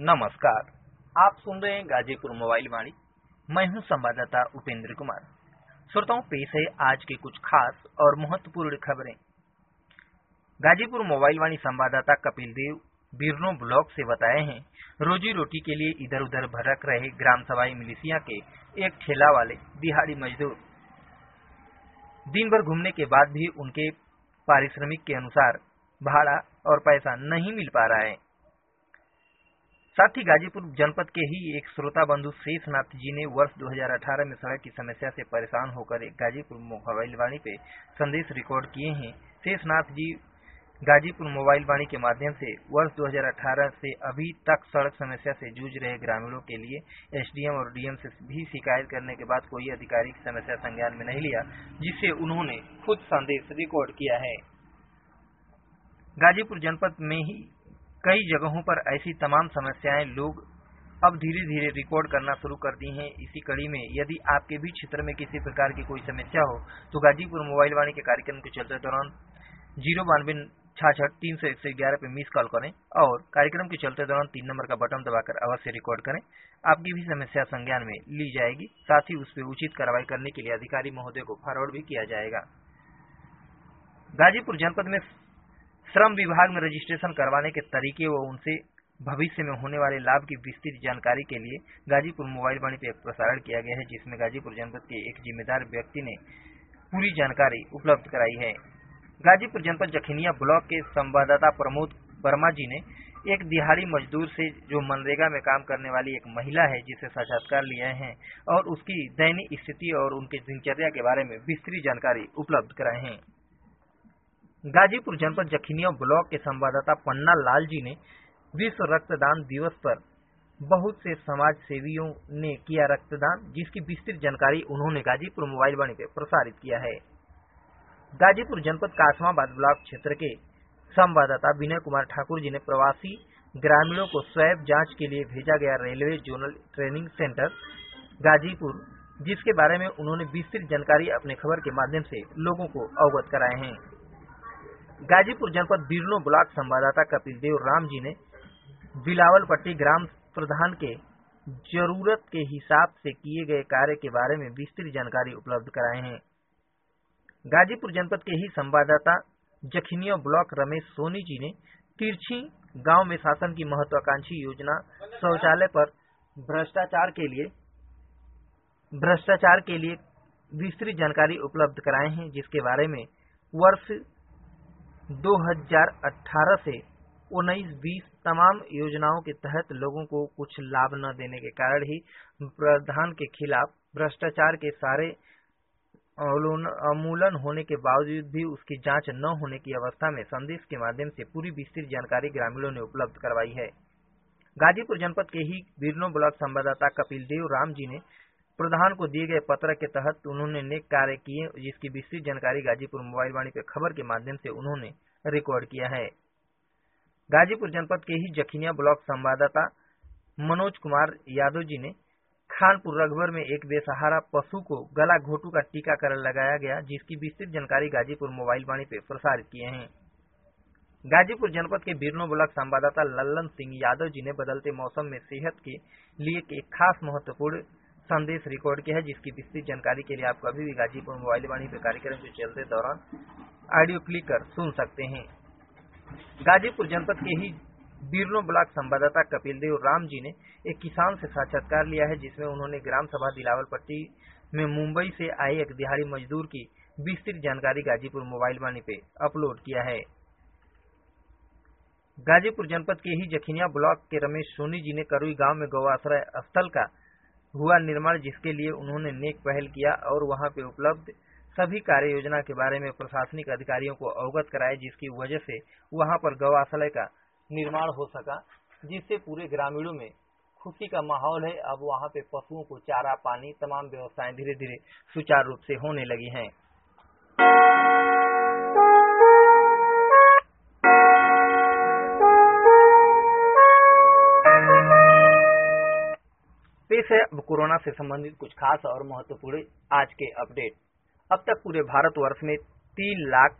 नमस्कार, आप सुन रहे हैं गाजीपुर मोबाइल वाणी। मैं हूं संवाददाता उपेंद्र कुमार। श्रोताओं, पेश है आज की कुछ खास और महत्वपूर्ण खबरें। गाजीपुर मोबाइल वाणी संवाददाता कपिल देव बिरनो ब्लॉक से बताए हैं, रोजी रोटी के लिए इधर उधर भटक रहे ग्राम सभाई मिलिशिया के एक ठेला वाले दिहाड़ी मजदूर दिन भर घूमने के बाद भी उनके पारिश्रमिक के अनुसार भाड़ा और पैसा नहीं मिल पा रहा है। साथ ही गाजीपुर जनपद के ही एक श्रोता बंधु शेषनाथ जी ने वर्ष 2018 में सड़क की समस्या से परेशान होकर एक गाजीपुर मोबाइल वाणी पे संदेश रिकॉर्ड किए हैं। शेषनाथ जी गाजीपुर मोबाइल वाणी के माध्यम से वर्ष 2018 से अभी तक सड़क समस्या से जूझ रहे ग्रामीणों के लिए एसडीएम और डीएम से भी शिकायत करने के बाद कोई अधिकारी की समस्या संज्ञान में नहीं लिया, जिससे उन्होंने खुद संदेश रिकॉर्ड किया है। गाजीपुर जनपद में ही कई जगहों पर ऐसी तमाम समस्याएं लोग अब धीरे धीरे रिकॉर्ड करना शुरू कर दी हैं। इसी कड़ी में यदि आपके भी क्षेत्र में किसी प्रकार की कोई समस्या हो तो गाजीपुर मोबाइल वाणी के कार्यक्रम के चलते दौरान 09266 पे मिस कॉल करें और कार्यक्रम के चलते दौरान 3 नंबर का बटन दबाकर अवश्य रिकॉर्ड करें। आपकी भी समस्या संज्ञान में ली जाएगी, साथ ही उस पर उचित कार्रवाई करने के लिए अधिकारी महोदय को फॉरवर्ड भी किया जाएगा। गाजीपुर जनपद में श्रम विभाग में रजिस्ट्रेशन करवाने के तरीके व उनसे भविष्य में होने वाले लाभ की विस्तृत जानकारी के लिए गाजीपुर मोबाइल वाणी पे एक प्रसारण किया गया है, जिसमें गाजीपुर जनपद के एक जिम्मेदार व्यक्ति ने पूरी जानकारी उपलब्ध कराई है। गाजीपुर जनपद जखनिया ब्लॉक के संवाददाता प्रमोद वर्मा जी ने एक दिहाड़ी मजदूर से, जो मनरेगा में काम करने वाली एक महिला है, जिसे साक्षात्कार लिए हैं और उसकी दैनिक स्थिति और उनकी दिनचर्या के बारे में विस्तृत जानकारी उपलब्ध कराए हैं। गाजीपुर जनपद जखनिया ब्लॉक के संवाददाता पन्ना लाल जी ने विश्व रक्तदान दिवस पर बहुत से समाज सेवियों ने किया रक्तदान, जिसकी विस्तृत जानकारी उन्होंने गाजीपुर मोबाइल वाणी पे प्रसारित किया है। गाजीपुर जनपद कासमाबाद ब्लॉक क्षेत्र के संवाददाता विनय कुमार ठाकुर जी ने प्रवासी ग्रामीणों को स्वैब जांच के लिए भेजा गया railway zonal training centre Ghazipur, जिसके बारे में उन्होंने विस्तृत जानकारी अपने खबर के माध्यम से लोगों को अवगत कराए हैं। गाजीपुर जनपद बिरनो ब्लॉक संवाददाता कपिल देव राम जी ने बिलावलपट्टी ग्राम प्रधान के जरूरत के हिसाब से किए गए कार्य के बारे में विस्तृत जानकारी उपलब्ध कराए हैं। गाजीपुर जनपद के ही संवाददाता जखनिया ब्लॉक रमेश सोनी जी ने तिरछी गांव में शासन की महत्वाकांक्षी योजना शौचालय पर भ्रष्टाचार के लिए विस्तृत जानकारी उपलब्ध कराए हैं, जिसके बारे में वर्ष 2018 से 19-20 तमाम योजनाओं के तहत लोगों को कुछ लाभ न देने के कारण ही प्रधान के खिलाफ भ्रष्टाचार के सारे उन्मूलन होने के बावजूद भी उसकी जांच न होने की अवस्था में संदेश के माध्यम से पूरी विस्तृत जानकारी ग्रामीणों ने उपलब्ध करवाई है। गाजीपुर जनपद के ही बिरनो ब्लॉक संवाददाता कपिल देव राम जी ने प्रधान को दिए गए पत्र के तहत उन्होंने नेक कार्य किए, जिसकी विस्तृत जानकारी गाजीपुर मोबाइल वाणी पे खबर के माध्यम से उन्होंने रिकॉर्ड किया है। गाजीपुर जनपद के ही जखनिया ब्लॉक संवाददाता मनोज कुमार यादव जी ने खानपुर रघुवर में एक बेसहारा पशु को गला घोटू का टीकाकरण लगाया गया, जिसकी विस्तृत जानकारी गाजीपुर मोबाइल वाणी पे प्रसारित किए हैं। गाजीपुर जनपद के बिरनो ब्लॉक संवाददाता लल्लन सिंह यादव जी ने बदलते मौसम में सेहत के लिए एक खास महत्वपूर्ण संदेश रिकॉर्ड किया है, जिसकी विस्तृत जानकारी के लिए आप कभी भी गाजीपुर मोबाइल वाणी पे कार्यक्रम के चलते दौरान ऑडियो क्लिक कर सुन सकते हैं। गाजीपुर जनपद के ही बिरनो ब्लॉक संवाददाता कपिल देव राम जी ने एक किसान से साक्षात्कार लिया है, जिसमें उन्होंने ग्राम सभा दिलावलपट्टी में मुंबई से आए एक दिहाड़ी मजदूर की विस्तृत जानकारी गाजीपुर मोबाइल वाणी पे अपलोड किया है। गाजीपुर जनपद के ही जखनिया ब्लॉक के रमेश सोनी जी ने करुई गांव में गौआश्रय स्थल का हुआ निर्माण, जिसके लिए उन्होंने नेक पहल किया और वहां पे उपलब्ध सभी कार्य योजना के बारे में प्रशासनिक अधिकारियों को अवगत कराए, जिसकी वजह से वहां पर गौशाला का निर्माण हो सका, जिससे पूरे ग्रामीणों में खुशी का माहौल है। अब वहां पे पशुओं को चारा पानी तमाम व्यवस्थाएं धीरे धीरे सुचारू रूप से होने लगी हैं। पेश है अब कोरोना से संबंधित कुछ खास और महत्वपूर्ण आज के अपडेट। अब तक पूरे भारतवर्ष में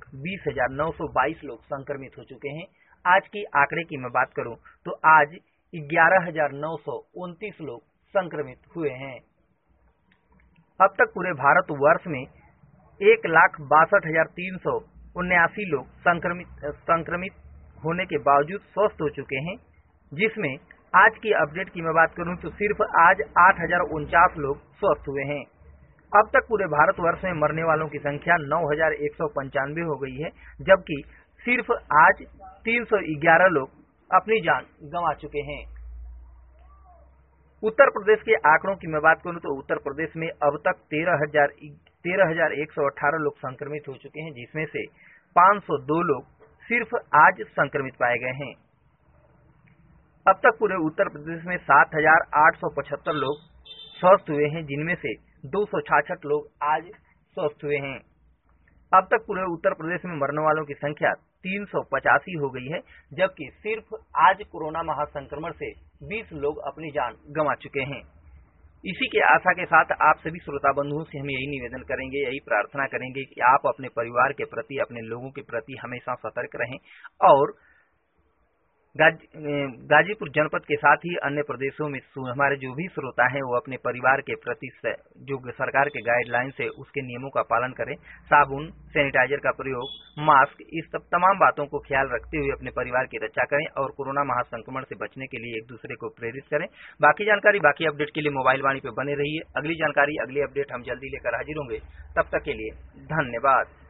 3,20,922 लोग संक्रमित हो चुके हैं। आज की आंकड़े की मैं बात करूं तो आज 11,929 लोग संक्रमित हुए हैं। अब तक पूरे भारतवर्ष में 1,62,379 लोग संक्रमित होने के बावजूद स्वस्थ हो चुके हैं, जिसमें आज की अपडेट की मैं बात करूं तो सिर्फ आज 8,049 लोग स्वस्थ हुए हैं। अब तक पूरे भारतवर्ष में मरने वालों की संख्या 9,195 हो गई है, जबकि सिर्फ आज 311 लोग अपनी जान गंवा चुके हैं। उत्तर प्रदेश के आंकड़ों की मैं बात करूं तो उत्तर प्रदेश में अब तक 13,118 लोग संक्रमित हो चुके हैं, जिसमें से 502 लोग सिर्फ आज संक्रमित पाए गए हैं। अब तक पूरे उत्तर प्रदेश में 7,875 लोग स्वस्थ हुए हैं, जिनमें से 266 लोग आज स्वस्थ हुए हैं। अब तक पूरे उत्तर प्रदेश में मरने वालों की संख्या 385 हो गई है, जबकि सिर्फ आज कोरोना महासंक्रमण से 20 लोग अपनी जान गंवा चुके हैं। इसी के आशा के साथ आप सभी श्रोता बंधुओं से हम यही निवेदन करेंगे, यही प्रार्थना करेंगे कि आप अपने परिवार के प्रति, अपने लोगों के प्रति हमेशा सतर्क रहें और गाजीपुर जनपद के साथ ही अन्य प्रदेशों में हमारे जो भी श्रोता हैं वो अपने परिवार के प्रति जो सरकार के गाइडलाइंस है उसके नियमों का पालन करें। साबुन, सैनिटाइजर का प्रयोग, मास्क, इस सब तमाम बातों को ख्याल रखते हुए अपने परिवार की रक्षा करें और कोरोना महासंक्रमण से बचने के लिए एक दूसरे को प्रेरित करें। बाकी जानकारी, बाकी अपडेट के लिए मोबाइल वाणी पे बने रहिए। अगली जानकारी, अगली अपडेट हम जल्दी लेकर हाजिर होंगे। तब तक के लिए धन्यवाद।